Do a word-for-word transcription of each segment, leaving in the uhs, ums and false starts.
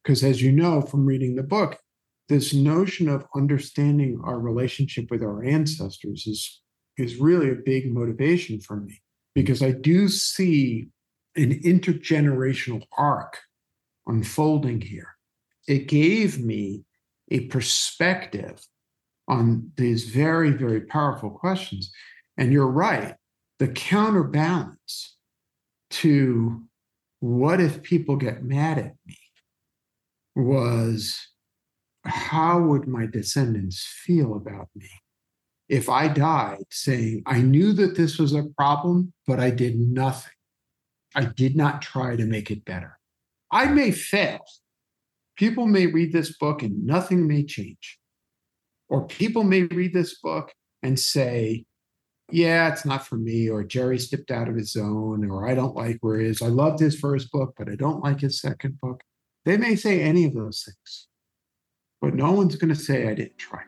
Because as you know from reading the book, this notion of understanding our relationship with our ancestors is, is really a big motivation for me, because I do see an intergenerational arc unfolding here. It gave me a perspective on these very, very powerful questions. And you're right, the counterbalance to what if people get mad at me was, how would my descendants feel about me if I died saying, I knew that this was a problem, but I did nothing. I did not try to make it better. I may fail. People may read this book and nothing may change. Or people may read this book and say, yeah, it's not for me, or Jerry stepped out of his zone, or I don't like where he is. I loved his first book, but I don't like his second book. They may say any of those things, but no one's going to say I didn't try.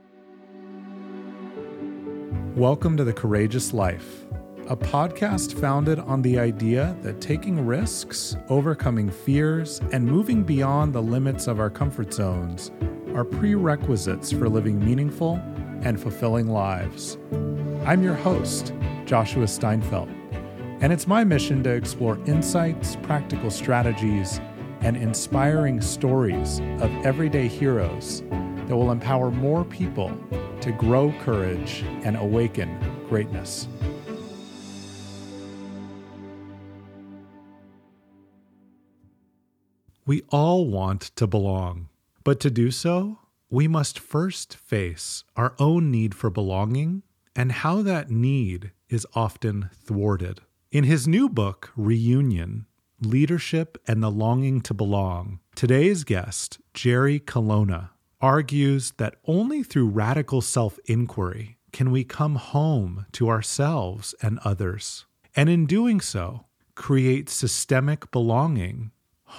Welcome to The Courageous Life, a podcast founded on the idea that taking risks, overcoming fears, and moving beyond the limits of our comfort zones are prerequisites for living meaningful and fulfilling lives. I'm your host, Joshua Steinfeld, and it's my mission to explore insights, practical strategies, and inspiring stories of everyday heroes that will empower more people to grow courage and awaken greatness. We all want to belong, but to do so, we must first face our own need for belonging and how that need is often thwarted. In his new book, Reunion, Leadership and the Longing to Belong, today's guest, Jerry Colonna, argues that only through radical self-inquiry can we come home to ourselves and others, and in doing so, create systemic belonging,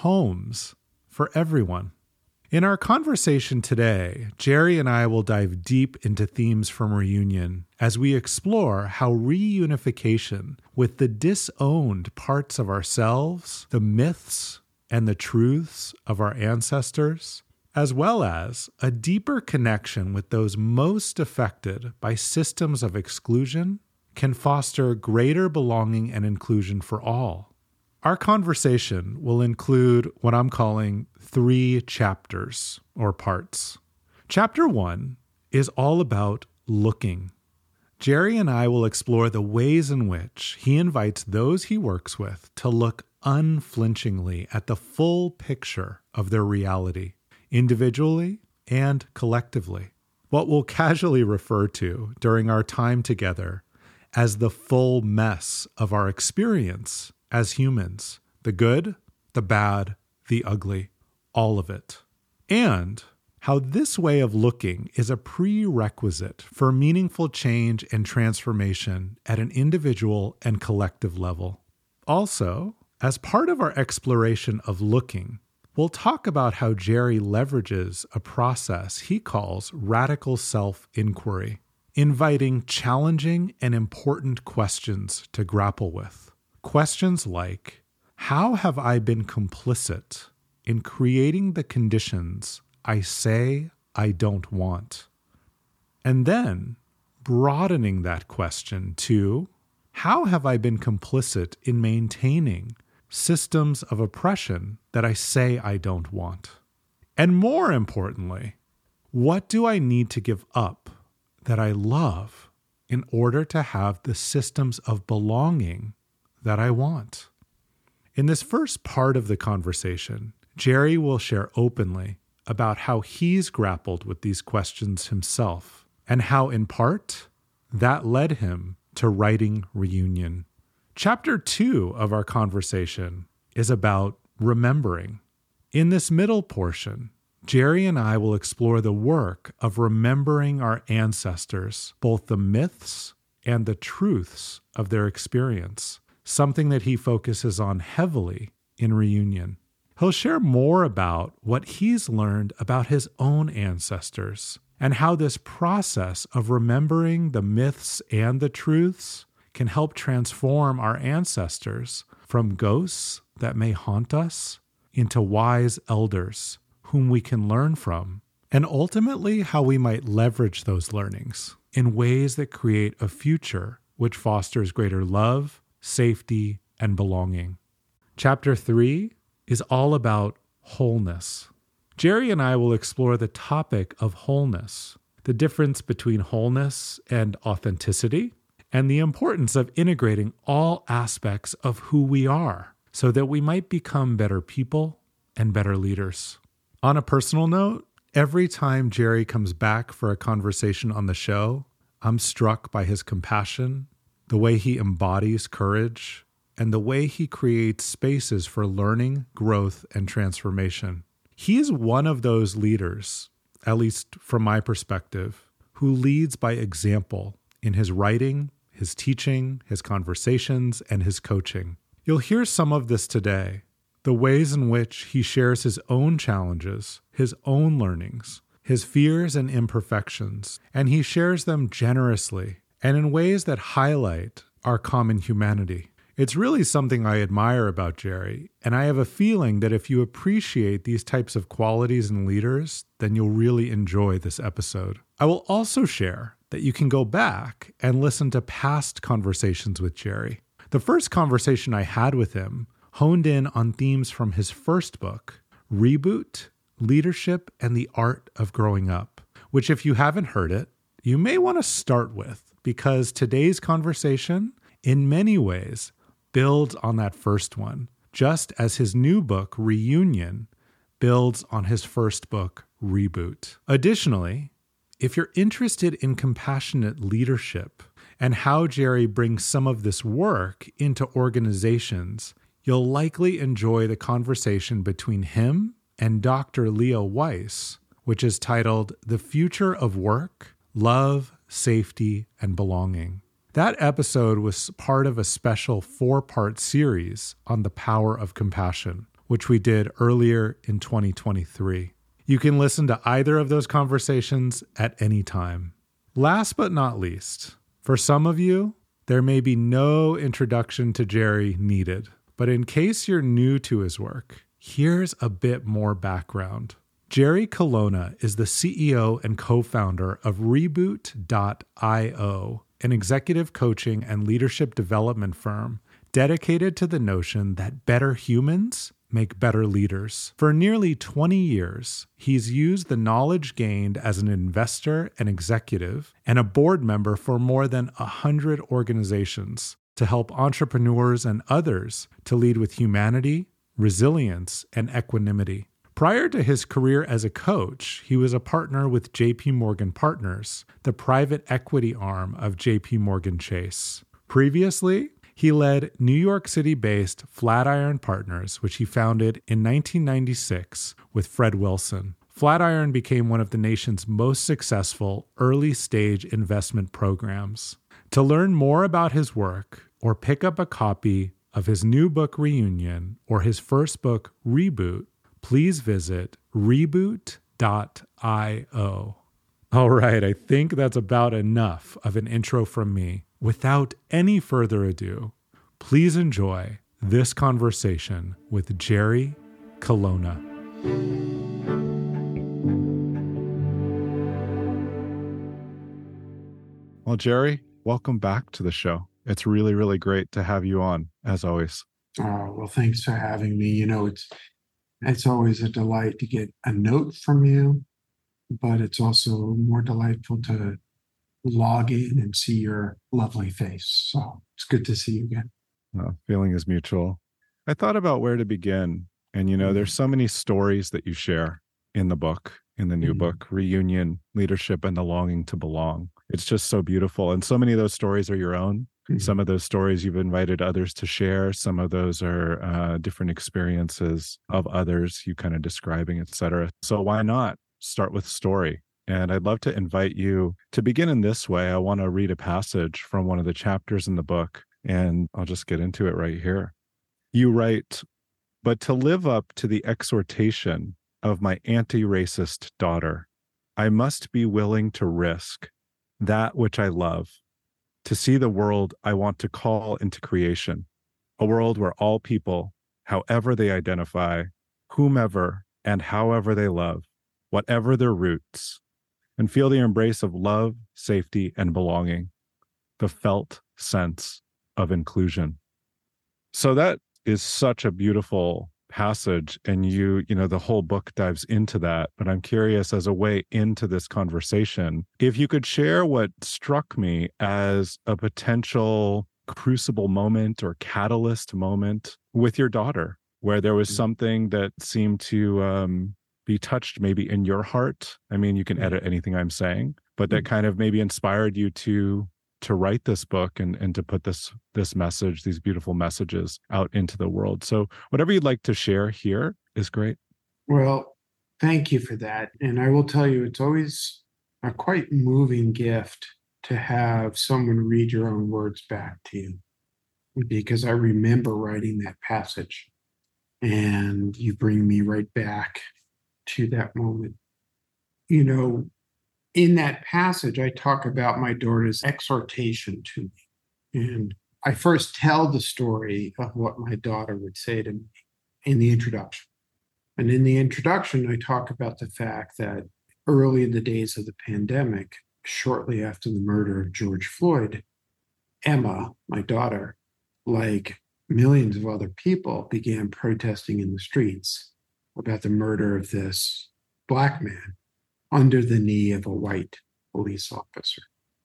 homes for everyone. In our conversation today, Jerry and I will dive deep into themes from Reunion as we explore how reunification with the disowned parts of ourselves, the myths and the truths of our ancestors, as well as a deeper connection with those most affected by systems of exclusion, can foster greater belonging and inclusion for all. Our conversation will include what I'm calling three chapters or parts. Chapter one is all about looking. Jerry and I will explore the ways in which he invites those he works with to look unflinchingly at the full picture of their reality, individually and collectively. What we'll casually refer to during our time together as the full mess of our experience as humans, the good, the bad, the ugly, all of it. And how this way of looking is a prerequisite for meaningful change and transformation at an individual and collective level. Also, as part of our exploration of looking, we'll talk about how Jerry leverages a process he calls radical self-inquiry, inviting challenging and important questions to grapple with. Questions like, how have I been complicit in creating the conditions I say I don't want? And then broadening that question to, how have I been complicit in maintaining systems of oppression that I say I don't want? And more importantly, what do I need to give up that I love in order to have the systems of belonging that I want? In this first part of the conversation, Jerry will share openly about how he's grappled with these questions himself and how, in part, that led him to writing Reunion. Chapter two of our conversation is about remembering. In this middle portion, Jerry and I will explore the work of remembering our ancestors, both the myths and the truths of their experience, something that he focuses on heavily in Reunion. He'll share more about what he's learned about his own ancestors and how this process of remembering the myths and the truths can help transform our ancestors from ghosts that may haunt us into wise elders whom we can learn from, and ultimately how we might leverage those learnings in ways that create a future which fosters greater love, safety, and belonging. Chapter three is all about wholeness. Jerry and I will explore the topic of wholeness, the difference between wholeness and authenticity, and the importance of integrating all aspects of who we are so that we might become better people and better leaders. On a personal note, every time Jerry comes back for a conversation on the show, I'm struck by his compassion, the way he embodies courage, and the way he creates spaces for learning, growth, and transformation. He is one of those leaders, at least from my perspective, who leads by example in his writing, his teaching, his conversations, and his coaching. You'll hear some of this today, the ways in which he shares his own challenges, his own learnings, his fears and imperfections, and he shares them generously and in ways that highlight our common humanity. It's really something I admire about Jerry, and I have a feeling that if you appreciate these types of qualities in leaders, then you'll really enjoy this episode. I will also share that you can go back and listen to past conversations with Jerry. The first conversation I had with him honed in on themes from his first book, Reboot, Leadership, and the Art of Growing Up, which if you haven't heard it, you may want to start with, because today's conversation, in many ways, builds on that first one, just as his new book, Reunion, builds on his first book, Reboot. Additionally, if you're interested in compassionate leadership and how Jerry brings some of this work into organizations, you'll likely enjoy the conversation between him and Doctor Leo Weiss, which is titled The Future of Work, Love, Safety, and Belonging. That episode was part of a special four-part series on the power of compassion, which we did earlier in twenty twenty-three. You can listen to either of those conversations at any time. Last but not least, for some of you, there may be no introduction to Jerry needed, but in case you're new to his work, here's a bit more background. Jerry Colonna is the C E O and co-founder of Reboot dot io, an executive coaching and leadership development firm dedicated to the notion that better humans make better leaders. For nearly twenty years, he's used the knowledge gained as an investor and executive and a board member for more than one hundred organizations to help entrepreneurs and others to lead with humanity, resilience, and equanimity. Prior to his career as a coach, he was a partner with J P Morgan Partners, the private equity arm of J P Morgan Chase. Previously, he led New York City-based Flatiron Partners, which he founded in nineteen ninety-six with Fred Wilson. Flatiron became one of the nation's most successful early-stage investment programs. To learn more about his work or pick up a copy of his new book, Reunion, or his first book, Reboot, please visit Reboot dot io. All right, I think that's about enough of an intro from me. Without any further ado, please enjoy this conversation with Jerry Colonna. Well, Jerry, welcome back to the show. It's really, really great to have you on, as always. Oh, well, thanks for having me. You know, it's It's always a delight to get a note from you, but it's also more delightful to log in and see your lovely face. So it's good to see you again. Uh, feeling is mutual. I thought about where to begin. And, you know, there's so many stories that you share in the book, in the new mm-hmm. book, Reunion, Leadership, and the Longing to Belong. It's just so beautiful. And so many of those stories are your own. Mm-hmm. Some of those stories you've invited others to share. Some of those are uh, different experiences of others, you kind of describing, et cetera. So why not start with story? And I'd love to invite you to begin in this way. I want to read a passage from one of the chapters in the book, and I'll just get into it right here. You write, "But to live up to the exhortation of my anti-racist daughter, I must be willing to risk that which I love, to see the world I want to call into creation, a world where all people, however they identify, whomever and however they love, whatever their roots, and feel the embrace of love, safety, and belonging, the felt sense of inclusion. So that is such a beautiful passage, and you you know the whole book dives into that, but I'm curious, as a way into this conversation, if you could share what struck me as a potential crucible moment or catalyst moment with your daughter, where there was something that seemed to um, be touched maybe in your heart. I mean, you can edit anything I'm saying, but that kind of maybe inspired you to to write this book and, and to put this this message, these beautiful messages out into the world. So whatever you'd like to share here is great. Well, thank you for that. And I will tell you, it's always a quite moving gift to have someone read your own words back to you, because I remember writing that passage and you bring me right back to that moment. You know, in that passage, I talk about my daughter's exhortation to me. And I first tell the story of what my daughter would say to me in the introduction. And in the introduction, I talk about the fact that early in the days of the pandemic, shortly after the murder of George Floyd, Emma, my daughter, like millions of other people, began protesting in the streets about the murder of this Black man under the knee of a white police officer.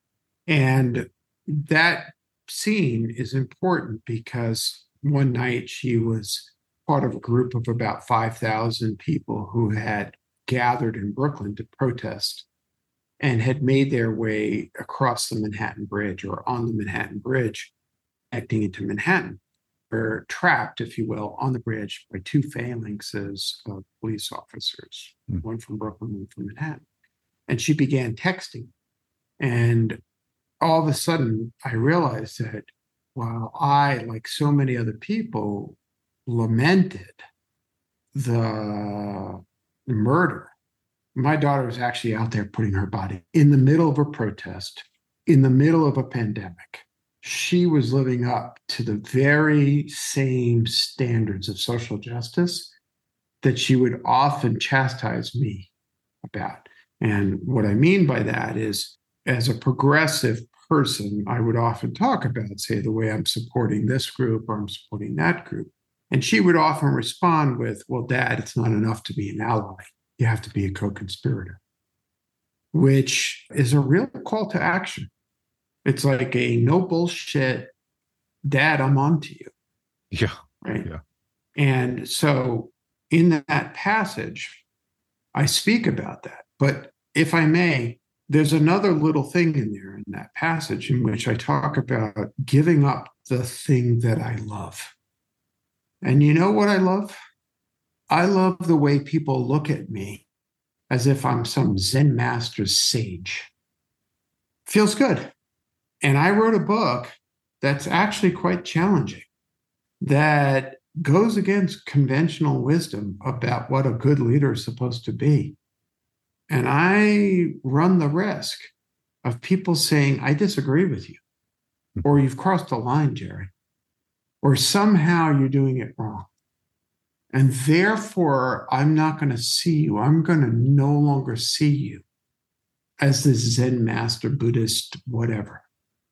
And that scene is important because one night she was part of a group of about five thousand people who had gathered in Brooklyn to protest and had made their way across the Manhattan Bridge, or on the Manhattan Bridge, connecting into Manhattan, or trapped, if you will, on the bridge by two phalanxes of police officers, mm. one from Brooklyn, one from Manhattan. And she began texting. And all of a sudden, I realized that while I, like so many other people, lamented the murder, my daughter was actually out there putting her body in the middle of a protest, in the middle of a pandemic. She was living up to the very same standards of social justice that she would often chastise me about. And what I mean by that is, as a progressive person, I would often talk about, say, the way I'm supporting this group or I'm supporting that group. And she would often respond with, well, Dad, it's not enough to be an ally. You have to be a co-conspirator, which is a real call to action. It's like a no bullshit, Dad, I'm on to you. Yeah. Right. Yeah. And so in that passage, I speak about that. But if I may, there's another little thing in there in that passage in which I talk about giving up the thing that I love. And you know what I love? I love the way people look at me as if I'm some Zen master sage. Feels good. And I wrote a book that's actually quite challenging, that goes against conventional wisdom about what a good leader is supposed to be. And I run the risk of people saying, I disagree with you, or you've crossed the line, Jerry, or somehow you're doing it wrong. And therefore, I'm not going to see you. I'm going to no longer see you as this Zen master, Buddhist, whatever.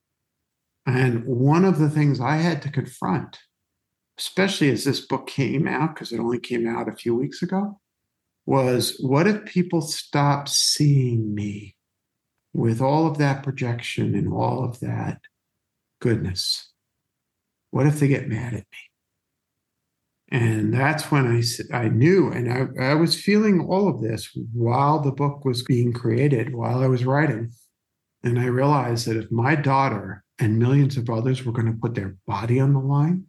And one of the things I had to confront, especially as this book came out, because it only came out a few weeks ago, was what if people stop seeing me with all of that projection and all of that goodness? What if they get mad at me? And that's when I, I knew, and I, I was feeling all of this while the book was being created, while I was writing. And I realized that if my daughter and millions of others were going to put their body on the line,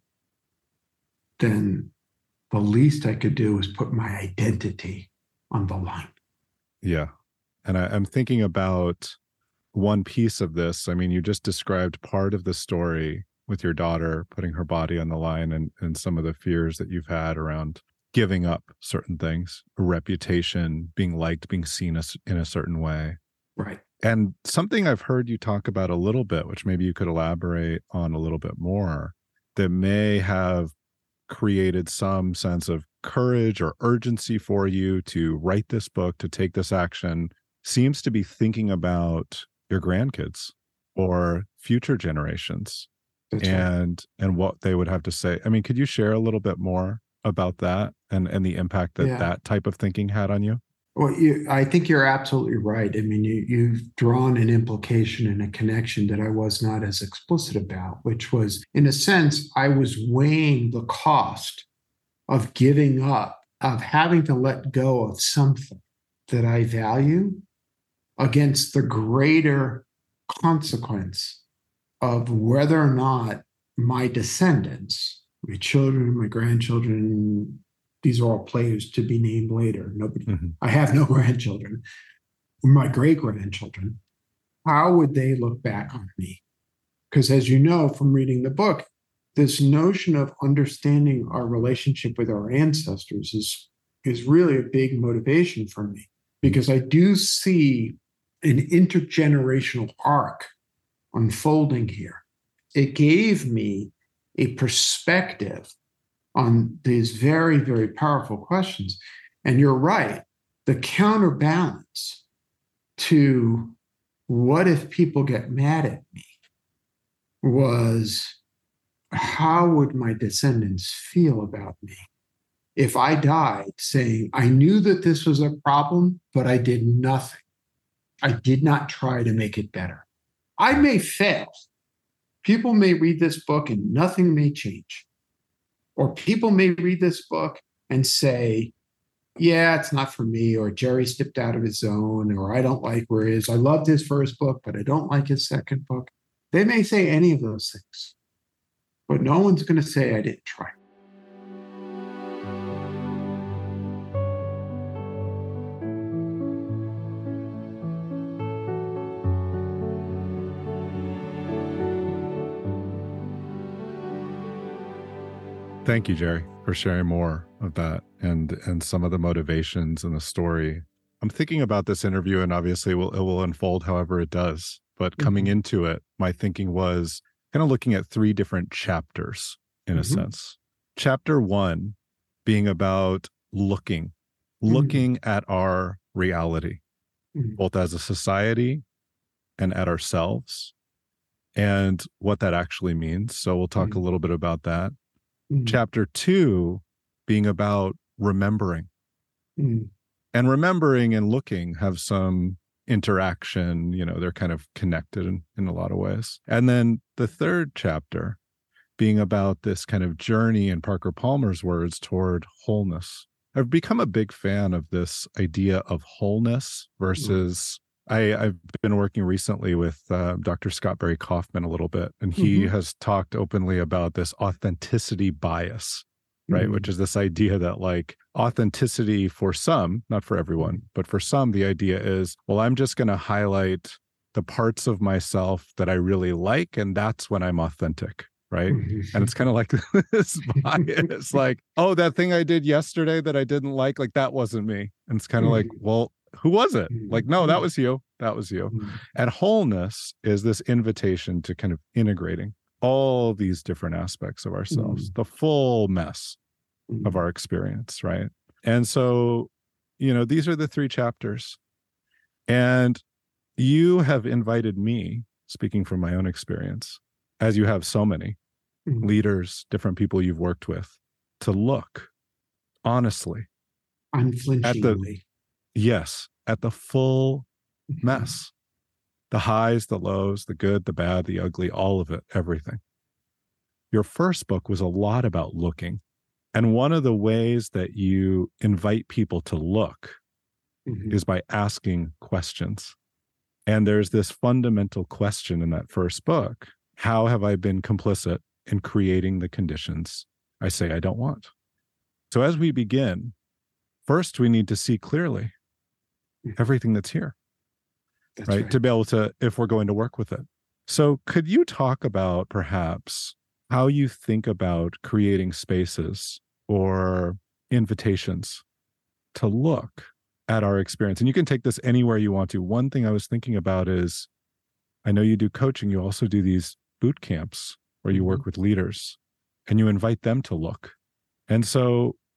then the least I could do was put my identity on the line. Yeah. And I, I'm thinking about one piece of this. I mean, you just described part of the story with your daughter putting her body on the line, and, and some of the fears that you've had around giving up certain things, a reputation, being liked, being seen as, in a certain way. Right. And something I've heard you talk about a little bit, which maybe you could elaborate on a little bit more, that may have created some sense of courage or urgency for you to write this book, to take this action, seems to be thinking about your grandkids or future generations. That's right. and and what they would have to say. I mean, could you share a little bit more about that and and the impact that Yeah. that type of thinking had on you? Well, you, I think you're absolutely right. I mean, you, you've drawn an implication and a connection that I was not as explicit about, which was, in a sense, I was weighing the cost of giving up, of having to let go of something that I value against the greater consequence of whether or not my descendants, my children, my grandchildren, these are all players to be named later. Nobody, Mm-hmm. I have no grandchildren, my great grandchildren. How would they look back on me? Because as you know from reading the book, this notion of understanding our relationship with our ancestors is, is really a big motivation for me, because I do see an intergenerational arc unfolding here. It gave me a perspective on these very, very powerful questions. And you're right, the counterbalance to what if people get mad at me was, how would my descendants feel about me if I died saying, I knew that this was a problem, but I did nothing. I did not try to make it better. I may fail. People may read this book and nothing may change. Or people may read this book and say, yeah, it's not for me, or Jerry stepped out of his zone, or I don't like where he is. I loved his first book, but I don't like his second book. They may say any of those things, but no one's going to say I didn't try. Thank you, Jerry, for sharing more of that and and some of the motivations and the story. I'm thinking about this interview, and obviously it will, it will unfold however it does. But coming Mm-hmm. into it, my thinking was kind of looking at three different chapters in a Mm-hmm. sense. Chapter one being about looking, looking at our reality, Mhm. both as a society and at ourselves, and what that actually means. So we'll talk Mhm. a little bit about that. Mhm. Chapter two being about remembering. Mhm. And remembering and looking have some interaction, you know, they're kind of connected in, in a lot of ways. And then the third chapter being about this kind of journey, in Parker Palmer's words, toward wholeness. I've become a big fan of this idea of wholeness versus I, I've been working recently with uh, Doctor Scott Barry Kaufman a little bit, and he Mhm. has talked openly about this authenticity bias, right? Mhm. Which is this idea that, like, authenticity for some, not for everyone, but for some, the idea is, well, I'm just going to highlight the parts of myself that I really like, and that's when I'm authentic, right? Mhm. And it's kind of like this bias, like, oh, that thing I did yesterday that I didn't like, like that wasn't me. And it's kind of like, well, who was it? Like, no, that was you. That was you. Mhm. And wholeness is this invitation to kind of integrating all these different aspects of ourselves, Mhm. the full mess of our experience, right? And so, you know, these are the three chapters. And you have invited me, speaking from my own experience, as you have so many Mhm. leaders, different people you've worked with, to look honestly at the, Unflinchingly. yes, at the full mess, the highs, the lows, the good, the bad, the ugly, all of it, everything. Your first book was a lot about looking. And one of the ways that you invite people to look Mhm. is by asking questions. And there's this fundamental question in that first book: how have I been complicit in creating the conditions I say I don't want? So as we begin, first we need to see clearly everything that's here, That's right? right. To be able to, if we're going to work with it. So could you talk about perhaps how you think about creating spaces or invitations to look at our experience? And you can take this anywhere you want to. One thing I was thinking about is, I know you do coaching, you also do these boot camps where you Mhm. work with leaders and you invite them to look. And so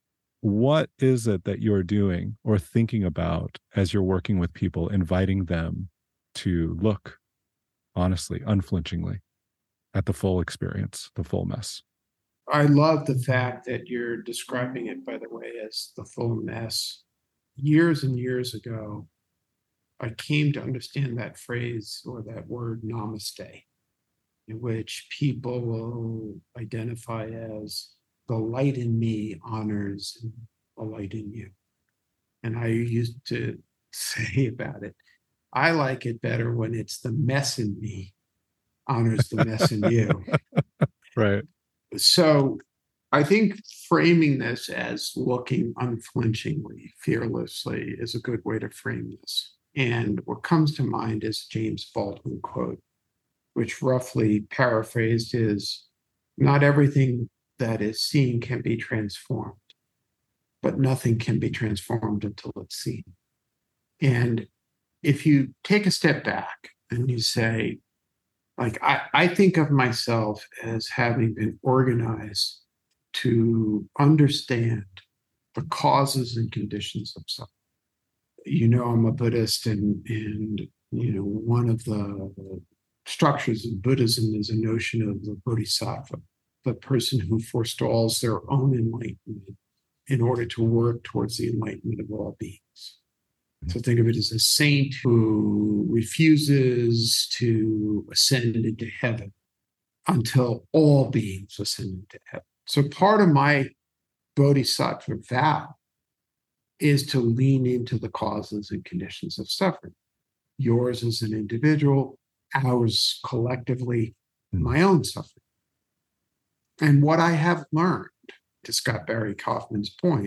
what is it that you're doing or thinking about as you're working with people, inviting them to look honestly, unflinchingly at the full experience, the full mess? I love the fact that you're describing it, by the way, as the full mess. Years and years ago, I came to understand that phrase or that word namaste, in which people will identify as the light in me honors the light in you. And I used to say about it, I like it better when it's the mess in me honors the mess in you. Right. So I think framing this as looking unflinchingly, fearlessly is a good way to frame this. And what comes to mind is James Baldwin quote, which roughly paraphrased is, not everything that is seen can be transformed, but nothing can be transformed until it's seen. And if you take a step back and you say, like, I, I think of myself as having been organized to understand the causes and conditions of suffering. You know, I'm a Buddhist, and, and you know, one of the structures of Buddhism is a notion of the bodhisattva, the person who forestalls their own enlightenment in order to work towards the enlightenment of all beings. So think of it as a saint who refuses to ascend into heaven until all beings ascend into heaven. So part of my bodhisattva vow is to lean into the causes and conditions of suffering. Yours as an individual, ours collectively, my own suffering. And what I have learned, to Scott Barry Kaufman's point,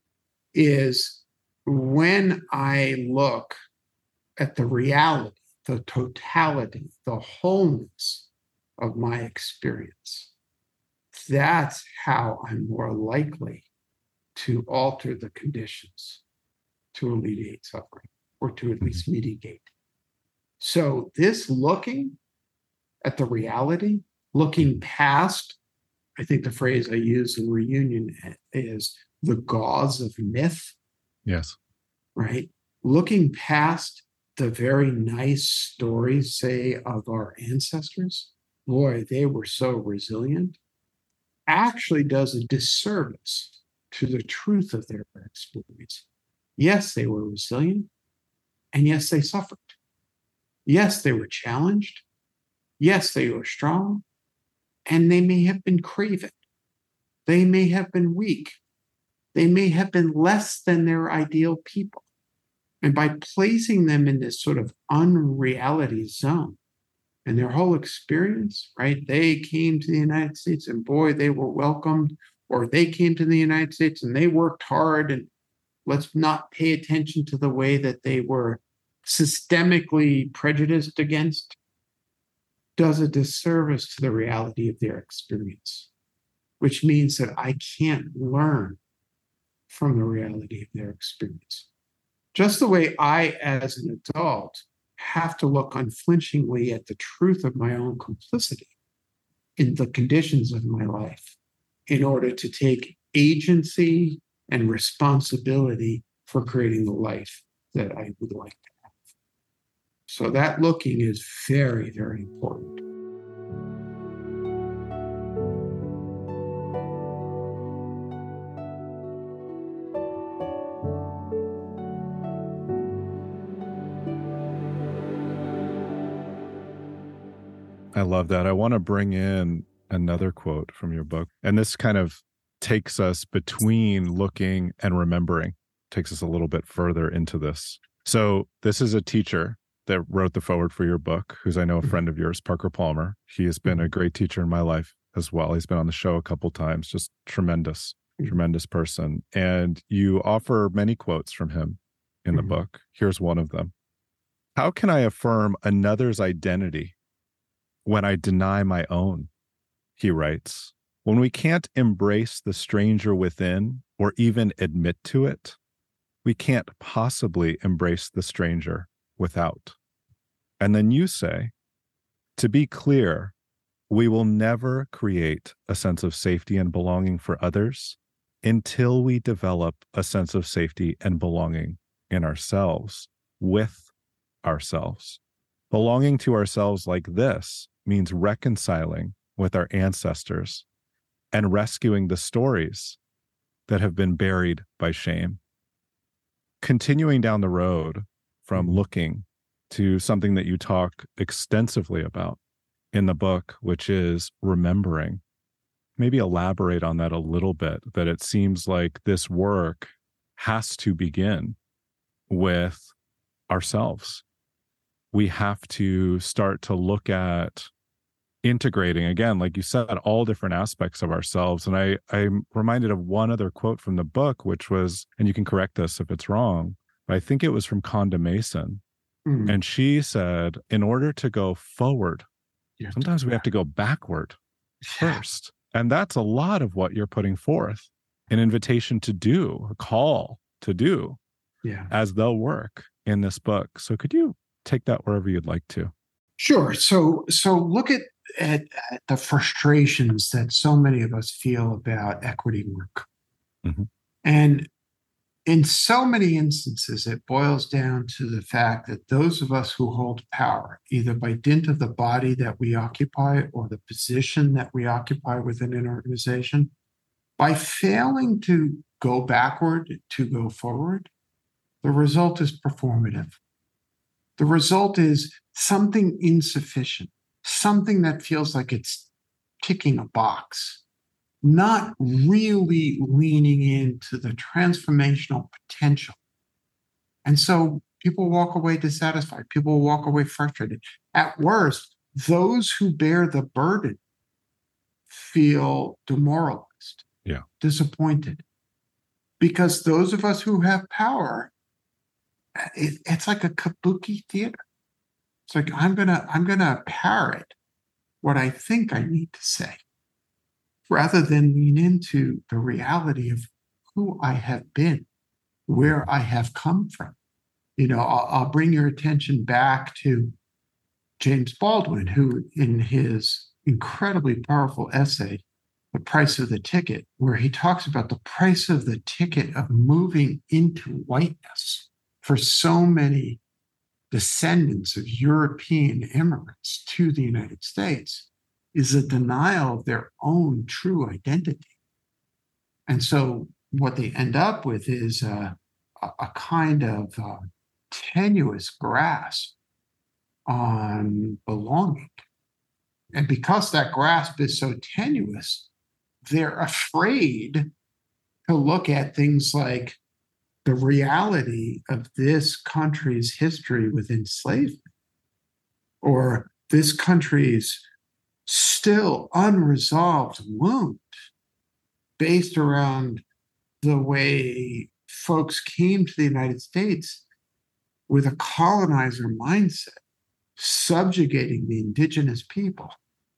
is when I look at the reality, the totality, the wholeness of my experience, that's how I'm more likely to alter the conditions to alleviate suffering, or to at least mitigate. So this looking at the reality, looking past, I think the phrase I use in Reunion is the gauze of myth. Yes. Right? Looking past the very nice stories, say, of our ancestors, boy, they were so resilient, actually does a disservice to the truth of their experience. Yes, they were resilient, and yes, they suffered. Yes, they were challenged. Yes, they were strong, and they may have been craven. They may have been weak. They may have been less than their ideal people. And by placing them in this sort of unreality zone and their whole experience, right? They came to the United States and boy, they were welcomed, or they came to the United States and they worked hard, and let's not pay attention to the way that they were systemically prejudiced against, does a disservice to the reality of their experience, which means that I can't learn from the reality of their experience. Just the way I, as an adult, have to look unflinchingly at the truth of my own complicity in the conditions of my life in order to take agency and responsibility for creating the life that I would like to have. So that looking is very, very important. I love that. I want to bring in another quote from your book. And this kind of takes us between looking and remembering, takes us a little bit further into this. So this is a teacher that wrote the foreword for your book, who's I know a friend of yours, Parker Palmer. He has been a great teacher in my life as well. He's been on the show a couple times, just tremendous, tremendous person. And you offer many quotes from him in the book. Here's one of them. How can I affirm another's identity when I deny my own? He writes, when we can't embrace the stranger within or even admit to it, we can't possibly embrace the stranger without. And then you say, to be clear, we will never create a sense of safety and belonging for others until we develop a sense of safety and belonging in ourselves, with ourselves. Belonging to ourselves like this means reconciling with our ancestors and rescuing the stories that have been buried by shame. Continuing down the road from looking to something that you talk extensively about in the book, which is remembering. Maybe elaborate on that a little bit, that it seems like this work has to begin with ourselves. We have to start to look at integrating, again, like you said, all different aspects of ourselves. And I, I'm reminded of one other quote from the book, which was, and you can correct us if it's wrong, but I think it was from Conda Mason. Mm. And she said, in order to go forward, sometimes we have to go backward first. And that's a lot of what you're putting forth, an invitation to do, a call to do yeah. as the work in this book. So could you take that wherever you'd like to? Sure. So so look at, at, at the frustrations that so many of us feel about equity work. Mm-hmm. And in so many instances, it boils down to the fact that those of us who hold power, either by dint of the body that we occupy or the position that we occupy within an organization, by failing to go backward to go forward, the result is performative. The result is something insufficient, something that feels like it's ticking a box, not really leaning into the transformational potential. And so people walk away dissatisfied. People walk away frustrated. At worst, those who bear the burden feel demoralized, yeah, disappointed. Because those of us who have power, it, it's like a kabuki theater. It's like, I'm gonna, I'm gonna parrot what I think I need to say, rather than lean into the reality of who I have been, where I have come from. You know, I'll, I'll bring your attention back to James Baldwin, who in his incredibly powerful essay, The Price of the Ticket, where he talks about the price of the ticket of moving into whiteness for so many descendants of European immigrants to the United States, is a denial of their own true identity. And so what they end up with is a, a kind of uh, tenuous grasp on belonging. And because that grasp is so tenuous, they're afraid to look at things like the reality of this country's history with enslavement, or this country's still unresolved wound based around the way folks came to the United States with a colonizer mindset, subjugating the indigenous people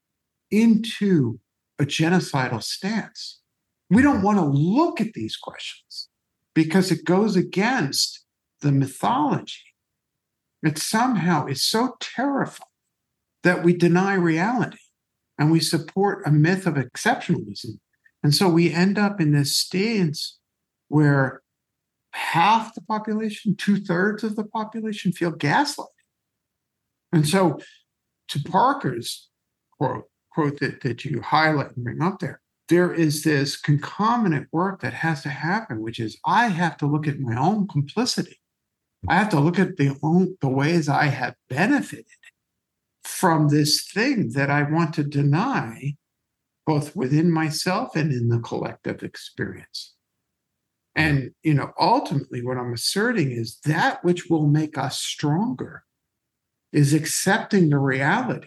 into a genocidal stance. We don't want to look at these questions because it goes against the mythology. It somehow is so terrifying that we deny reality and we support a myth of exceptionalism. And so we end up in this stance where half the population, two-thirds of the population feel gaslighted. And so to Parker's quote, quote that, that you highlight and bring up there, there is this concomitant work that has to happen, which is I have to look at my own complicity. I have to look at the, own, the ways I have benefited from this thing that I want to deny, both within myself and in the collective experience. And, you know, ultimately what I'm asserting is that which will make us stronger is accepting the reality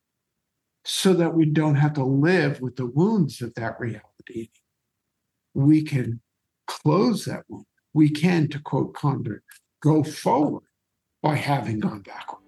so that we don't have to live with the wounds of that reality. We can close that wound. We can, to quote Condor, go forward by having gone backward.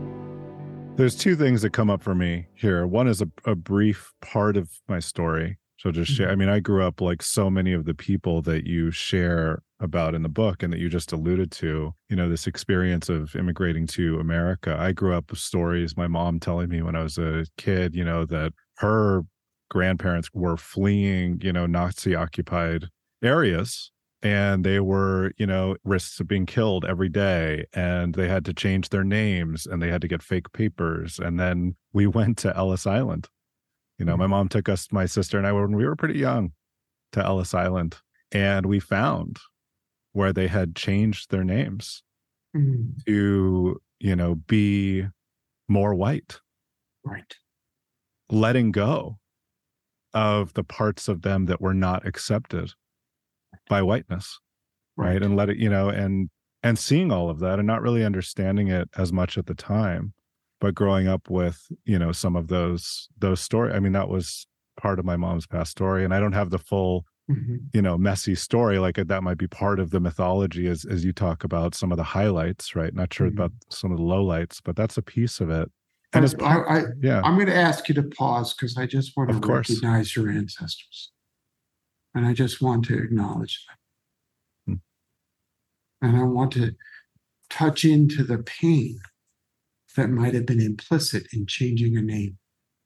There's two things that come up for me here. One is a, a brief part of my story So just share. I mean, I grew up like so many of the people that you share about in the book and that you just alluded to, you know, this experience of immigrating to America. I grew up with stories, my mom telling me when I was a kid, you know, that her grandparents were fleeing, you know, Nazi occupied areas, and they were, you know, risks of being killed every day, and they had to change their names and they had to get fake papers. And then we went to Ellis Island. You know, my mom took us, my sister and I, when we were pretty young, to Ellis Island, and we found where they had changed their names Mm. to, you know, be more white, Right. letting go of the parts of them that were not accepted by whiteness, right? Right. And let it, you know, and and seeing all of that and not really understanding it as much at the time, but growing up with, you know, some of those those stories. I mean, that was part of my mom's past story, and I don't have the full, Mhm. you know, messy story. Like that might be part of the mythology as as you talk about some of the highlights, right? Not sure Mhm. about some of the lowlights, but that's a piece of it. And I, it's part, I, I, yeah, I'm going to ask you to pause because I just want to of course. recognize your ancestors. And I just want to acknowledge them. Hmm. And I want to touch into the pain that might have been implicit in changing a name.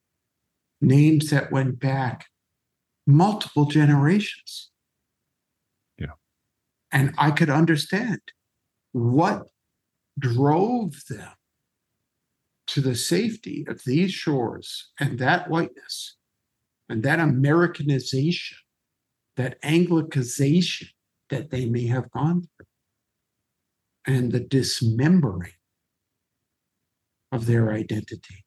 Names that went back multiple generations. Yeah. And I could understand what drove them to the safety of these shores and that whiteness and that Americanization, that Anglicization that they may have gone through, and the dismembering of their identity.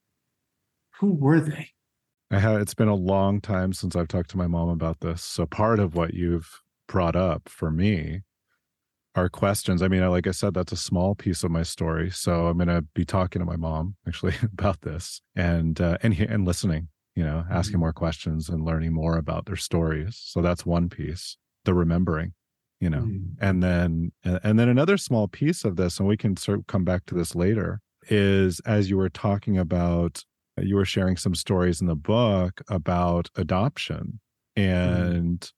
Who were they? I have, it's been a long time since I've talked to my mom about this. So part of what you've brought up for me are questions. I mean, like I said, that's a small piece of my story. So I'm going to be talking to my mom actually about this and, uh, and, and listening, you know, asking Mhm. more questions and learning more about their stories. So that's one piece, the remembering, you know, Mhm. and then, and then another small piece of this, and we can sort of come back to this later, is as you were talking about, you were sharing some stories in the book about adoption and,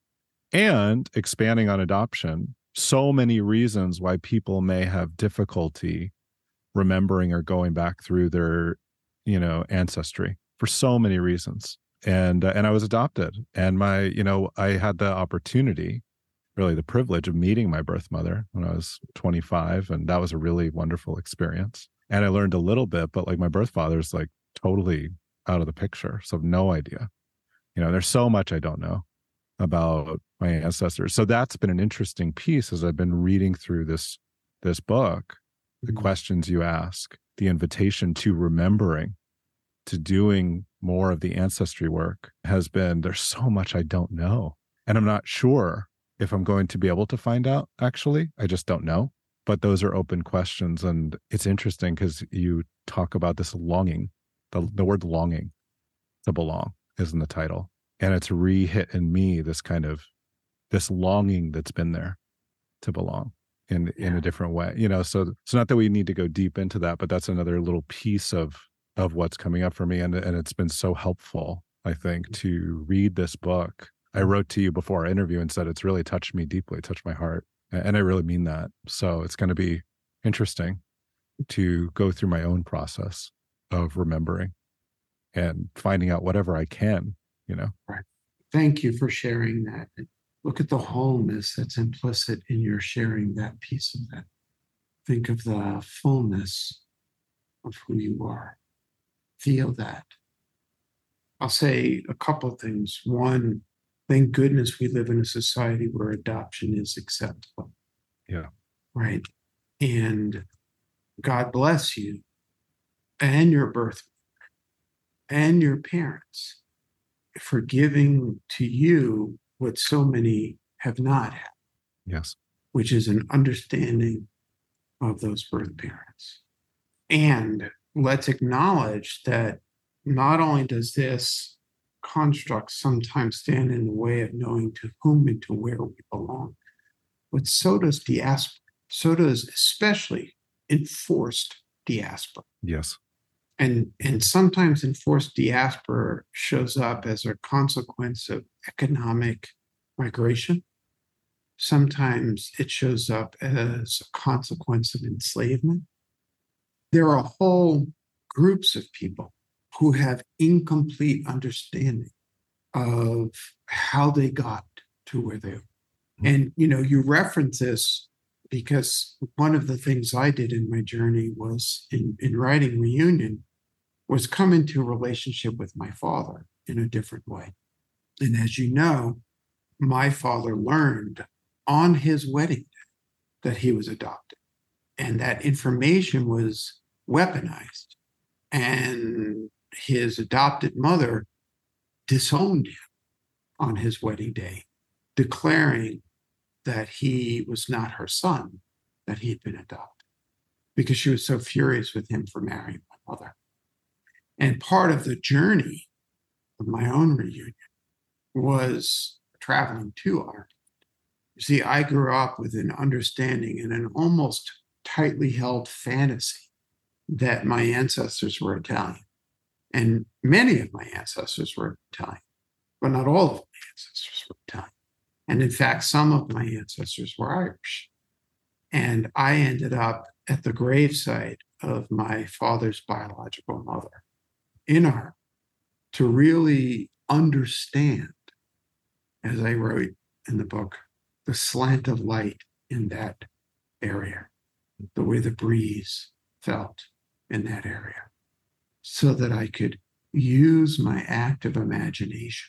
and expanding on adoption. So many reasons why people may have difficulty remembering or going back through their, you know, ancestry for so many reasons. And, uh, and I was adopted, and my, you know, I had the opportunity, really the privilege of meeting my birth mother when I was twenty-five. And that was a really wonderful experience. And I learned a little bit, but like my birth father's like totally out of the picture. So no idea, you know, there's so much I don't know about my ancestors. So that's been an interesting piece as I've been reading through this, this book, the Mhm. questions you ask, the invitation to remembering, to doing more of the ancestry work has been, there's so much I don't know. And I'm not sure if I'm going to be able to find out, actually. I just don't know. But those are open questions. And it's interesting because you talk about this longing, the, the word longing to belong is in the title. And it's re-hit in me this kind of, this longing that's been there to belong in, in Yeah. a different way, you know? So it's not that we need to go deep into that, but that's another little piece of, of what's coming up for me. And, and it's been so helpful, I think, to read this book. I wrote to you before our interview and said, it's really touched me deeply, touched my heart. And I really mean that. So it's going to be interesting to go through my own process of remembering and finding out whatever I can, you know? Right. Thank you for sharing that. And look at the wholeness that's implicit in your sharing that piece of that. Think of the fullness of who you are. Feel that. I'll say a couple of things. One, thank goodness we live in a society where adoption is acceptable. Yeah. Right. And God bless you and your birth and your parents for giving to you what so many have not had, Yes. which is an understanding of those birth parents. And let's acknowledge that not only does this construct sometimes stand in the way of knowing to whom and to where we belong, but so does diaspora. So does especially enforced diaspora. Yes. And, and sometimes enforced diaspora shows up as a consequence of economic migration. Sometimes it shows up as a consequence of enslavement. There are whole groups of people who have incomplete understanding of how they got to where they are. And, you know, you reference this because one of the things I did in my journey was in, in writing Reunion was come into a relationship with my father in a different way. And as you know, my father learned on his wedding day that he was adopted. And that information was weaponized. And his adopted mother disowned him on his wedding day, declaring that he was not her son, that he'd been adopted, because she was so furious with him for marrying my mother. And part of the journey of my own reunion was traveling to Ireland. You see, I grew up with an understanding and an almost tightly held fantasy that my ancestors were Italian. And many of my ancestors were Italian, but not all of my ancestors were Italian. And in fact, some of my ancestors were Irish. And I ended up at the gravesite of my father's biological mother in Ireland to really understand, as I wrote in the book, the slant of light in that area, the way the breeze felt in that area, so that I could use my active imagination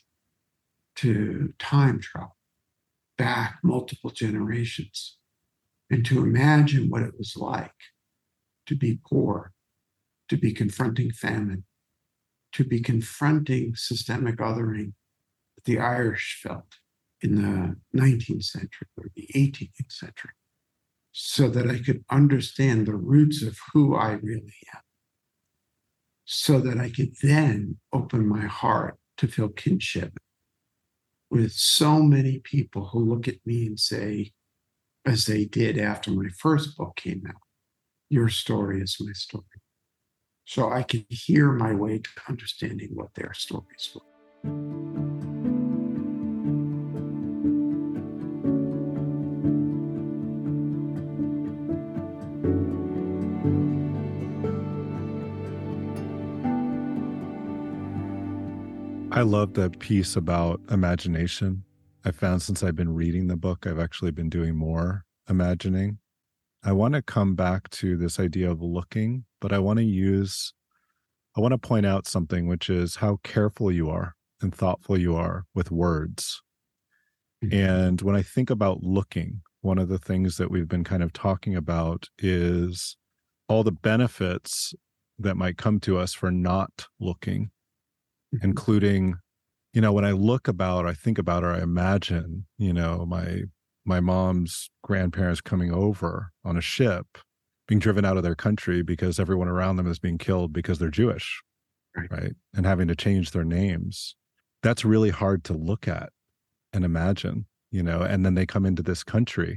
to time travel back multiple generations and to imagine what it was like to be poor, to be confronting famine, to be confronting systemic othering that the Irish felt in the nineteenth century or the eighteenth century, so that I could understand the roots of who I really am, so that I could then open my heart to feel kinship with so many people who look at me and say, as they did after my first book came out, your story is my story. So I could hear my way to understanding what their stories were. I love the piece about imagination. I found since I've been reading the book, I've actually been doing more imagining. I want to come back to this idea of looking, but I want to use, I want to point out something, which is how careful you are and thoughtful you are with words. Mm-hmm. And when I think about looking, one of the things that we've been kind of talking about is all the benefits that might come to us for not looking. Mm-hmm. Including, you know, when I look about, I think about, or I imagine, you know, my my mom's grandparents coming over on a ship, being driven out of their country because everyone around them is being killed because they're Jewish, right? right? And having to change their names. That's really hard to look at and imagine, you know, and then they come into this country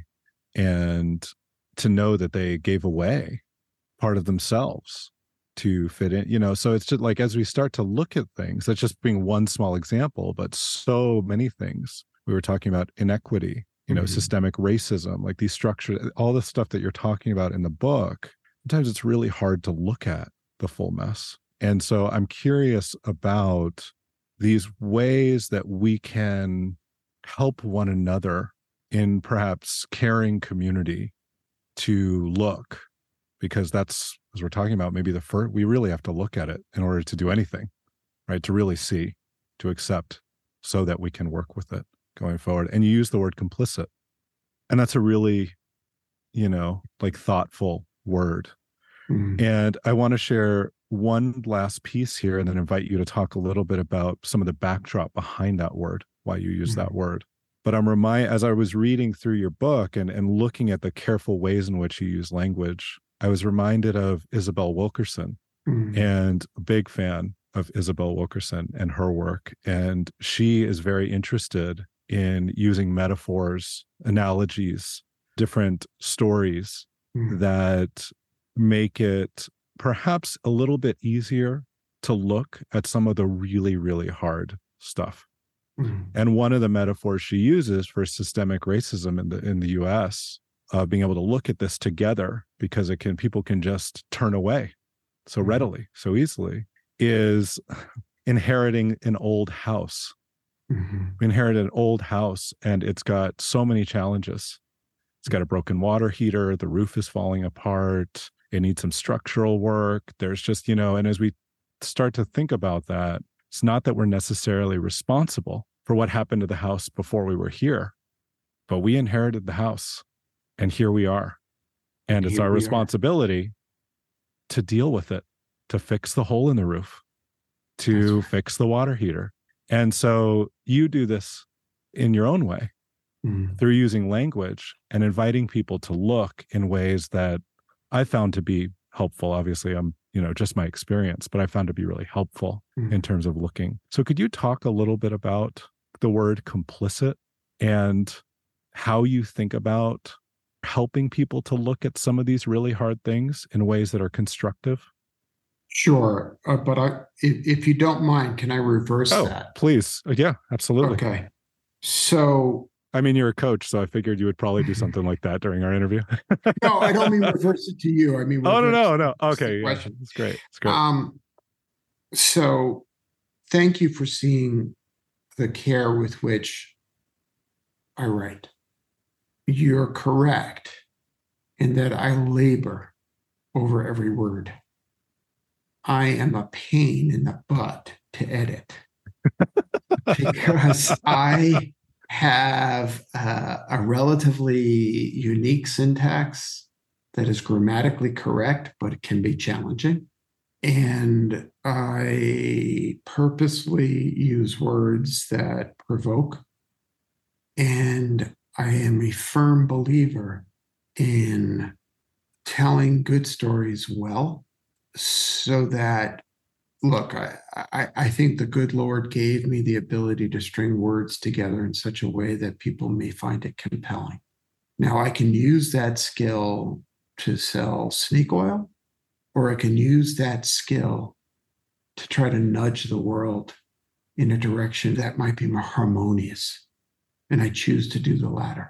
and to know that they gave away part of themselves to fit in, you know, so it's just like, as we start to look at things, that's just being one small example, but so many things. We were talking about inequity, you know, mm-hmm. systemic racism, like these structures, all the stuff that you're talking about in the book. Sometimes it's really hard to look at the full mess. And so I'm curious about these ways that we can help one another in perhaps caring community to look, because that's, as we're talking about, maybe the first, we really have to look at it in order to do anything, right? To really see, to accept, so that we can work with it going forward. And you use the word complicit. And that's a really, you know, like thoughtful word. Mm-hmm. And I want to share one last piece here and then invite you to talk a little bit about some of the backdrop behind that word, why you use mm-hmm. that word. But I'm reminded, as I was reading through your book and, and looking at the careful ways in which you use language, I was reminded of Isabel Wilkerson, mm-hmm. and a big fan of Isabel Wilkerson and her work. And she is very interested in using metaphors, analogies, different stories mm-hmm. that make it perhaps a little bit easier to look at some of the really, really hard stuff. Mhm. And one of the metaphors she uses for systemic racism in the in the U S, uh, being able to look at this together, because it can people can just turn away so Mhm. readily, so easily, is inheriting an old house. Mhm. We inherited an old house, and it's got so many challenges. It's got a broken water heater. The roof is falling apart. It needs some structural work. There's just, you know, and as we start to think about that, it's not that we're necessarily responsible for what happened to the house before we were here, but we inherited the house, and here we are. And And it's here our we are. responsibility to deal with it, to fix the hole in the roof, That's to right. fix the water heater. And so you do this in your own way Mhm. through using language and inviting people to look in ways that I found to be helpful. Obviously, I'm, you know, just my experience, but I found to be really helpful Mhm. in terms of looking. So could you talk a little bit about the word complicit and how you think about helping people to look at some of these really hard things in ways that are constructive? Sure. Uh, but I, if, if you don't mind, can I reverse Oh, that? please. Uh, Yeah, absolutely. Okay. So, I mean, you're a coach, so I figured you would probably do something like that during our interview. no, I don't mean reverse it to you. I mean Oh, no, reverse no, no. reverse the Okay, yeah, question. it's great. It's great. Um, so thank you for seeing the care with which I write. You're correct in that I labor over every word. I am a pain in the butt to edit because I have uh, a relatively unique syntax that is grammatically correct, but it can be challenging. And I purposely use words that provoke. And I am a firm believer in telling good stories well, so that, look, I, I, I think the good Lord gave me the ability to string words together in such a way that people may find it compelling. Now, I can use that skill to sell snake oil, or I can use that skill to try to nudge the world in a direction that might be more harmonious. And I choose to do the latter.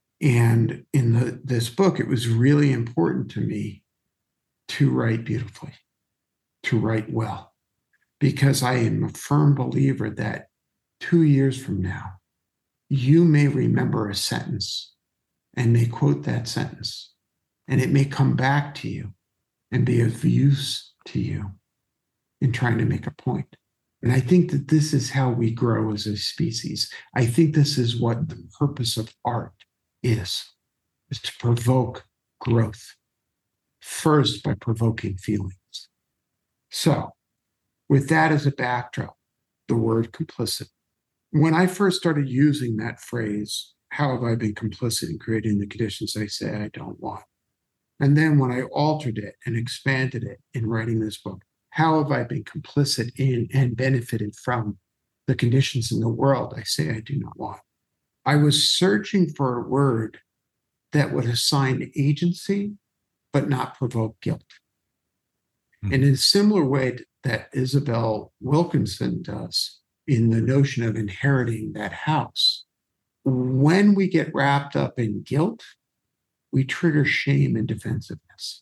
And in the, this book, it was really important to me to write beautifully, to write well, because I am a firm believer that two years from now, you may remember a sentence and may quote that sentence, and it may come back to you and be of use to you in trying to make a point. And I think that this is how we grow as a species. I think this is what the purpose of art is, is to provoke growth, first by provoking feelings. So, with that as a backdrop, the word complicit. When I first started using that phrase, how have I been complicit in creating the conditions I say I don't want? And then when I altered it and expanded it in writing this book, how have I been complicit in and benefited from the conditions in the world I say I do not want? I was searching for a word that would assign agency, but not provoke guilt. Mhm. And in a similar way that Isabel Wilkinson does in the notion of inheriting that house, when we get wrapped up in guilt, we trigger shame and defensiveness.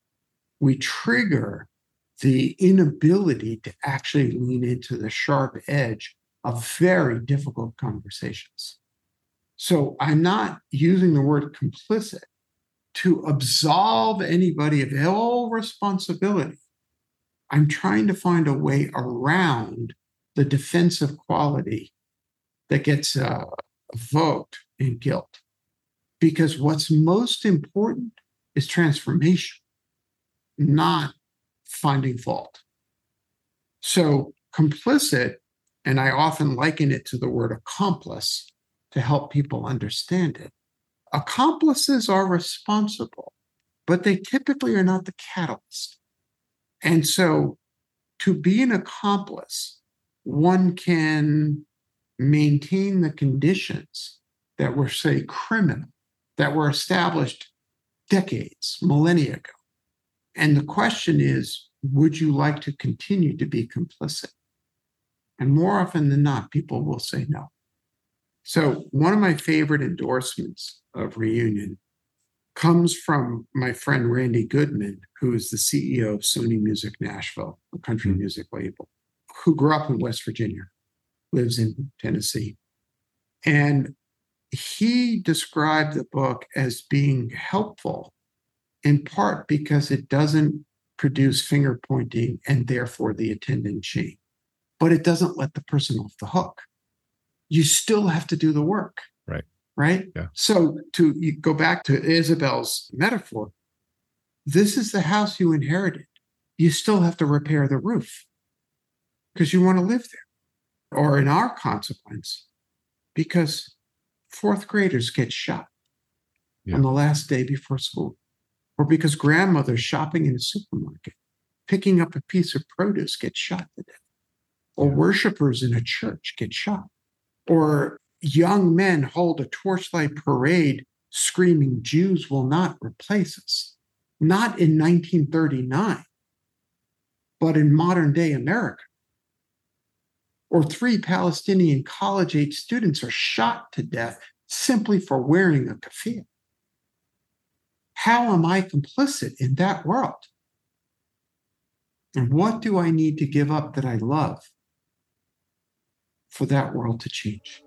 We trigger the inability to actually lean into the sharp edge of very difficult conversations. So I'm not using the word complicit to absolve anybody of all responsibility. I'm trying to find a way around the defensive quality that gets uh, evoked in guilt. Because what's most important is transformation, not finding fault. So complicit, and I often liken it to the word accomplice to help people understand it. Accomplices are responsible, but they typically are not the catalyst. And so to be an accomplice, one can maintain the conditions that were, say, criminal, that were established decades, millennia ago. And the question is, would you like to continue to be complicit? And more often than not, people will say no. So one of my favorite endorsements of Reunion comes from my friend Randy Goodman, who is the C E O of Sony Music Nashville, a country mm-hmm. music label, who grew up in West Virginia, lives in Tennessee. And he described the book as being helpful, in part because it doesn't produce finger pointing and therefore the attendant shame, but it doesn't let the person off the hook. You still have to do the work. Right. Right? Yeah. So to you go back to Isabel's metaphor, this is the house you inherited. You still have to repair the roof because you want to live there. Or in our consequence, because fourth graders get shot yeah. on the last day before school. Or because grandmothers shopping in a supermarket, picking up a piece of produce, get shot to death. Or yeah. worshipers in a church get shot. Or young men hold a torchlight parade screaming, Jews will not replace us. Not in nineteen thirty-nine, but in modern day America. Or three Palestinian college-age students are shot to death simply for wearing a keffiyeh. How am I complicit in that world? And what do I need to give up that I love for that world to change?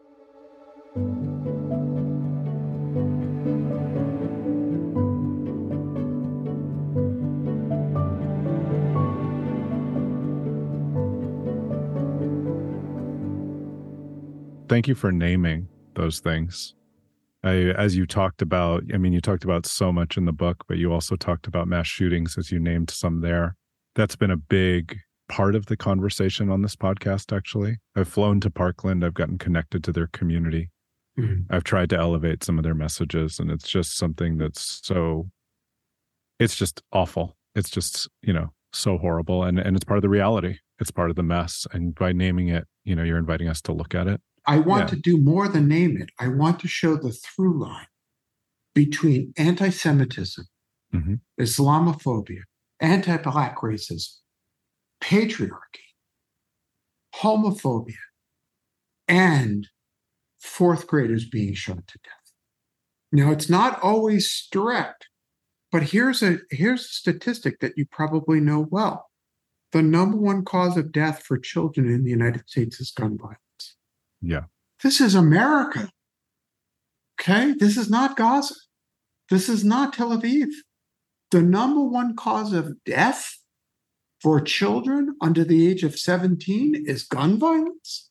Thank you for naming those things. I, as you talked about, I mean, you talked about so much in the book, but you also talked about mass shootings as you named some there. That's been a big part of the conversation on this podcast, actually. I've flown to Parkland. I've gotten connected to their community. Mm-hmm. I've tried to elevate some of their messages, and it's just something that's so, it's just awful. It's just, you know, so horrible. And, and it's part of the reality. It's part of the mess. And by naming it, you know, you're inviting us to look at it. I want yeah. to do more than name it. I want to show the through line between anti-Semitism, mm-hmm. Islamophobia, anti-Black racism, patriarchy, homophobia, and fourth graders being shot to death. Now, it's not always direct, but here's a here's a statistic that you probably know well. The number one cause of death for children in the United States is gun violence. Yeah. This is America. Okay? This is not Gaza. This is not Tel Aviv. The number one cause of death for children under the age of seventeen is gun violence.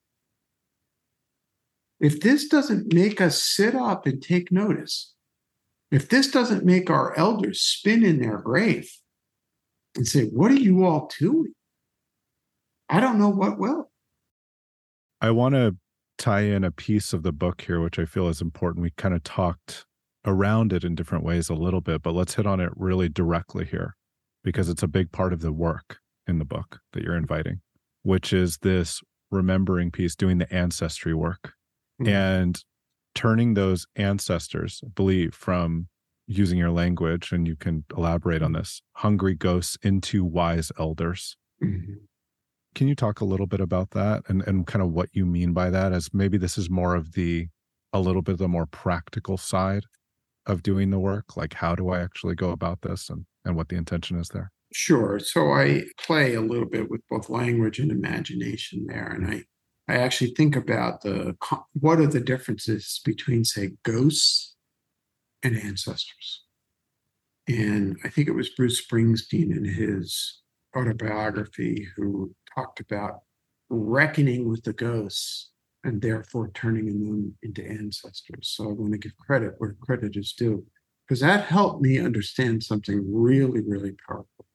If this doesn't make us sit up and take notice, if this doesn't make our elders spin in their grave and say, what are you all doing? I don't know what will. I want to tie in a piece of the book here, which I feel is important. We kind of talked around it in different ways a little bit, but let's hit on it really directly here because it's a big part of the work in the book that you're inviting, which is this remembering piece, doing the ancestry work mm-hmm. and turning those ancestors, I believe, from using your language, and you can elaborate on this, hungry ghosts into wise elders. Mm-hmm. Can you talk a little bit about that and, and kind of what you mean by that, as maybe this is more of the, a little bit of the more practical side of doing the work? Like, how do I actually go about this and, and what the intention is there? Sure. So I play a little bit with both language and imagination there. And I, I actually think about the, what are the differences between, say, ghosts and ancestors? And I think it was Bruce Springsteen in his autobiography who talked about reckoning with the ghosts and therefore turning them into ancestors. So I want to give credit where credit is due, because that helped me understand something really, really powerful.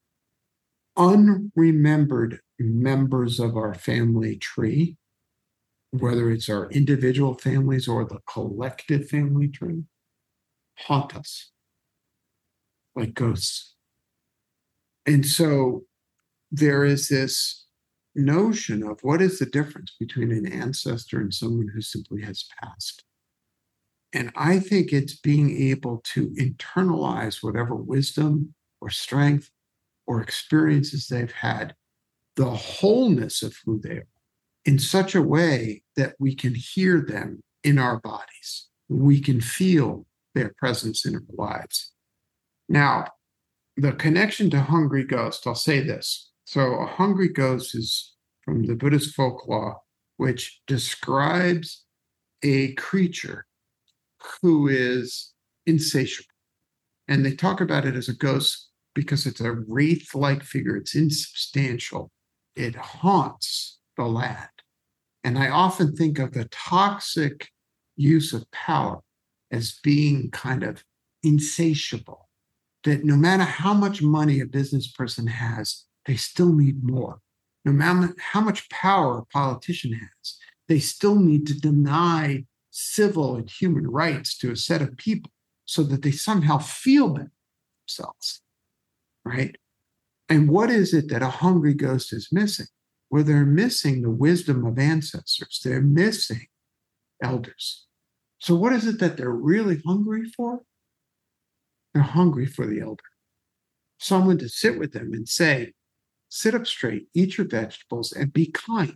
Unremembered members of our family tree, whether it's our individual families or the collective family tree, haunt us like ghosts. And so there is this notion of what is the difference between an ancestor and someone who simply has passed. And I think it's being able to internalize whatever wisdom or strength or experiences they've had, the wholeness of who they are, in such a way that we can hear them in our bodies. We can feel their presence in our lives. Now, the connection to hungry ghost, I'll say this. So a hungry ghost is from the Buddhist folklore, which describes a creature who is insatiable. And they talk about it as a ghost because it's a wraith-like figure. It's insubstantial. It haunts the land. And I often think of the toxic use of power as being kind of insatiable, that no matter how much money a business person has, they still need more. No matter how much power a politician has, they still need to deny civil and human rights to a set of people so that they somehow feel better themselves, right? And what is it that a hungry ghost is missing? Well, they're missing the wisdom of ancestors. They're missing elders. So what is it that they're really hungry for? They're hungry for the elder. Someone to sit with them and say, sit up straight, eat your vegetables, and be kind.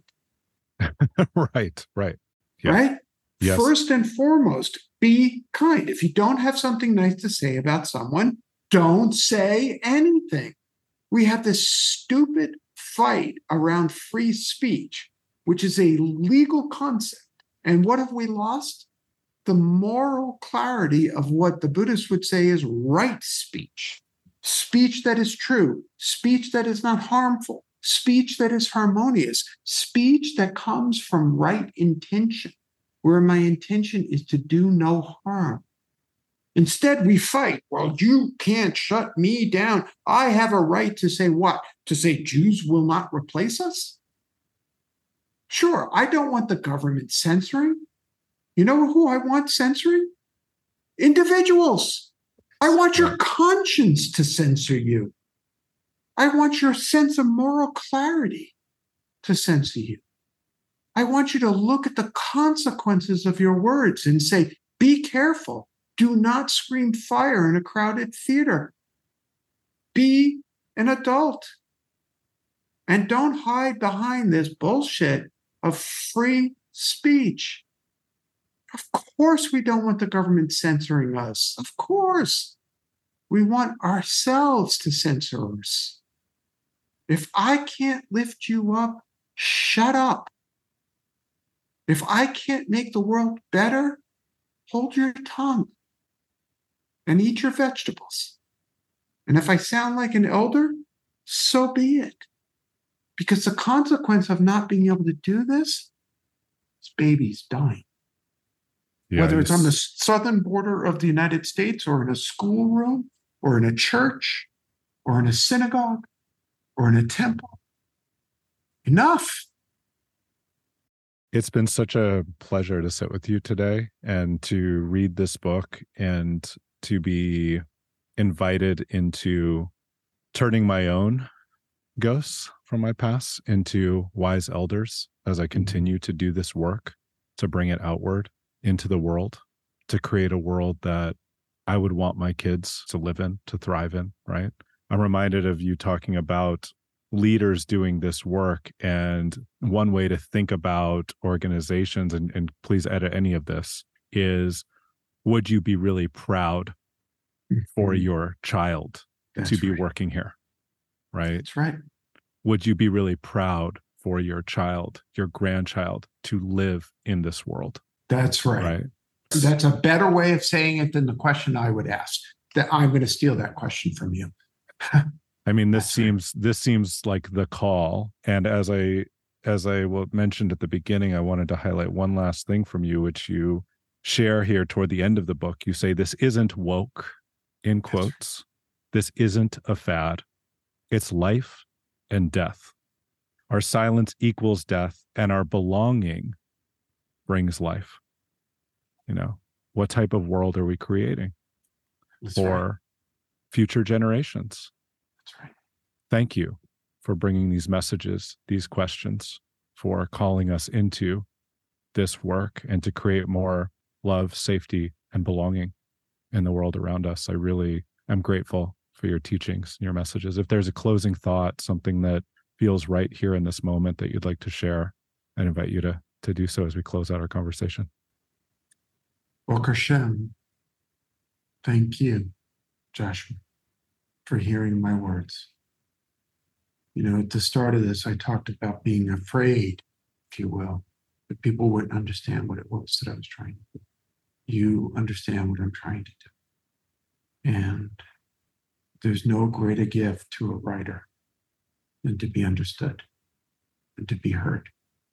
Right, right. Yeah. Right? Yes. First and foremost, be kind. If you don't have something nice to say about someone, don't say anything. We have this stupid fight around free speech, which is a legal concept. And what have we lost? The moral clarity of what the Buddhists would say is right speech. Speech that is true, speech that is not harmful, speech that is harmonious, speech that comes from right intention, where my intention is to do no harm. Instead, we fight. Well, you can't shut me down. I have a right to say what? To say Jews will not replace us? Sure, I don't want the government censoring. You know who I want censoring? Individuals. I want your conscience to censor you. I want your sense of moral clarity to censor you. I want you to look at the consequences of your words and say, be careful. Do not scream fire in a crowded theater. Be an adult. And don't hide behind this bullshit of free speech. Of course we don't want the government censoring us. Of course. We want ourselves to censor us. If I can't lift you up, shut up. If I can't make the world better, hold your tongue and eat your vegetables. And if I sound like an elder, so be it. Because the consequence of not being able to do this is babies dying. Yeah, Whether it's on the southern border of the United States or in a schoolroom or in a church or in a synagogue or in a temple. Enough. It's been such a pleasure to sit with you today and to read this book and to be invited into turning my own ghosts from my past into wise elders as I continue to do this work, to bring it outward into the world, to create a world that I would want my kids to live in, to thrive in, right? I'm reminded of you talking about leaders doing this work. And one way to think about organizations, and, and please edit any of this, is would you be really proud for your child That's to be right. working here? Right? That's right. Would you be really proud for your child, your grandchild, to live in this world? That's right. Right. That's a better way of saying it than the question I would ask. That I'm going to steal that question from you. I mean, this That's seems right. this seems like the call. And as I as I mentioned at the beginning, I wanted to highlight one last thing from you, which you share here toward the end of the book. You say this isn't woke, in quotes. Right. This isn't a fad. It's life and death. Our silence equals death, and our belonging brings life. You know, what type of world are we creating That's for right. future generations? That's right. Thank you for bringing these messages, these questions, for calling us into this work and to create more love, safety, and belonging in the world around us. I really am grateful for your teachings, your messages. If there's a closing thought, something that feels right here in this moment that you'd like to share, I invite you to, to do so as we close out our conversation. Baruch Hashem, thank you, Joshua, for hearing my words. You know, at the start of this, I talked about being afraid, if you will, that people wouldn't understand what it was that I was trying to do. You understand what I'm trying to do. And there's no greater gift to a writer than to be understood and to be heard.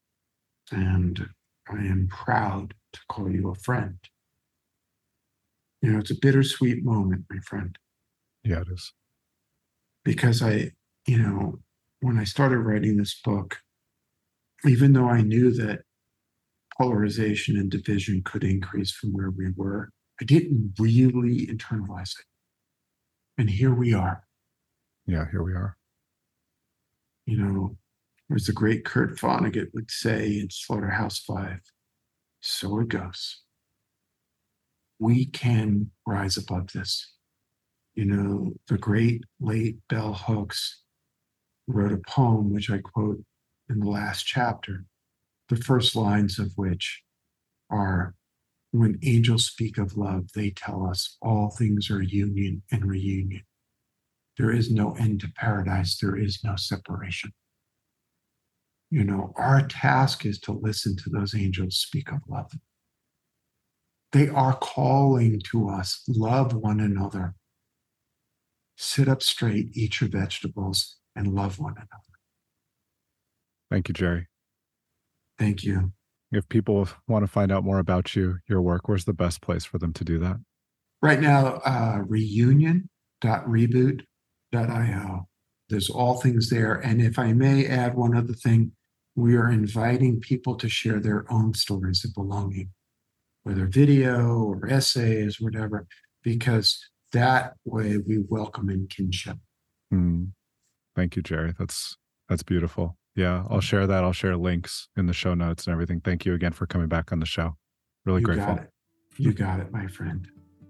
And I am proud to call you a friend. You know, it's a bittersweet moment, my friend. Yeah, it is. Because I, you know, when I started writing this book, even though I knew that polarization and division could increase from where we were, I didn't really internalize it. And here we are. Yeah, here we are. You know, as the great Kurt Vonnegut would say in Slaughterhouse Five, so it goes. We can rise above this. You know, the great late Bell Hooks wrote a poem, which I quote in the last chapter, the first lines of which are, when angels speak of love, they tell us all things are union and reunion. There is no end to paradise. There is no separation. You know, our task is to listen to those angels speak of love. They are calling to us, love one another. Sit up straight, eat your vegetables, and love one another. Thank you, Jerry. Thank you. If people want to find out more about you, your work, where's the best place for them to do that? Right now, uh, reunion dot reboot dot io. There's all things there. And if I may add one other thing, we are inviting people to share their own stories of belonging, whether video or essays, whatever, because that way we welcome in kinship. Mm. Thank you, Jerry. That's that's beautiful. Yeah, I'll share that. I'll share links in the show notes and everything. Thank you again for coming back on the show. Really You grateful. got it. You got it, my friend.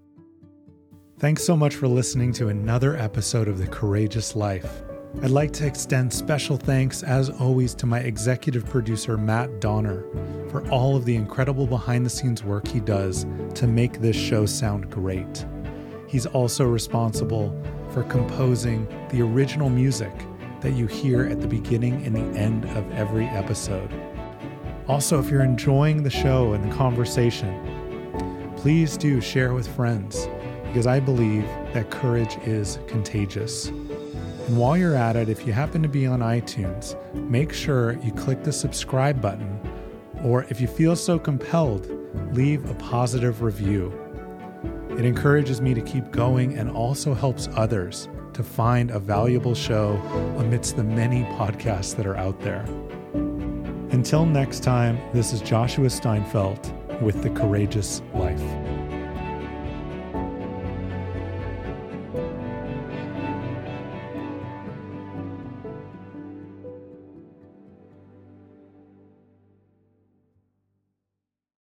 Thanks so much for listening to another episode of The Courageous Life. I'd like to extend special thanks, as always, to my executive producer, Matt Donner, for all of the incredible behind-the-scenes work he does to make this show sound great. He's also responsible for composing the original music that you hear at the beginning and the end of every episode. Also, if you're enjoying the show and the conversation, please do share with friends, because I believe that courage is contagious. And while you're at it, if you happen to be on iTunes, make sure you click the subscribe button, or if you feel so compelled, leave a positive review. It encourages me to keep going and also helps others to find a valuable show amidst the many podcasts that are out there. Until next time, this is Joshua Steinfeld with The Courageous Life.